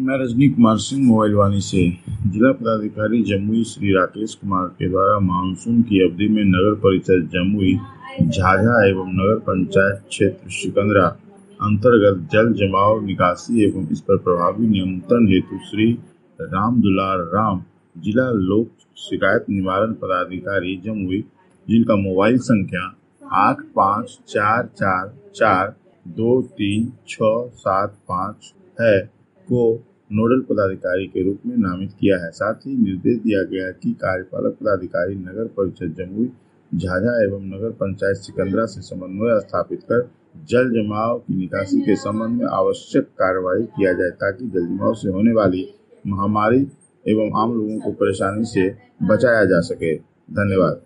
मैं रजनी कुमार सिंह मोबाइल वाणी से। जिला पदाधिकारी जमुई श्री राकेश कुमार के द्वारा मानसून की अवधि में नगर परिषद जमुई झाझा एवं नगर पंचायत क्षेत्र सिकंदरा अंतर्गत जल जमाव निकासी एवं इस पर प्रभावी नियंत्रण हेतु श्री राम दुलार राम जिला लोक शिकायत निवारण पदाधिकारी जमुई, जिनका मोबाइल संख्या 8544423675 है, को नोडल पदाधिकारी के रूप में नामित किया है। साथ ही निर्देश दिया गया है कि कार्यपालक पदाधिकारी नगर परिषद जमुई झाझा एवं नगर पंचायत सिकंदरा से समन्वय स्थापित कर जल जमाव की निकासी के संबंध में आवश्यक कार्रवाई किया जाए, ताकि जल जमाव से होने वाली महामारी एवं आम लोगों को परेशानी से बचाया जा सके। धन्यवाद।